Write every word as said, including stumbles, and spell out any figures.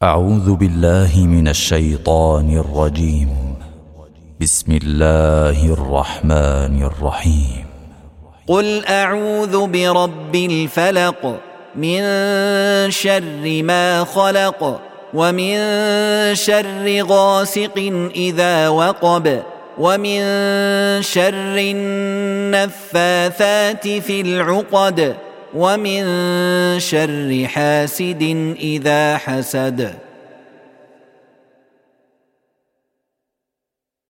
أعوذ بالله من الشيطان الرجيم. بسم الله الرحمن الرحيم. قل أعوذ برب الفلق من شر ما خلق ومن شر غاسق إذا وقب ومن شر النفاثات في العقد ومن شر حاسد إذا حسد.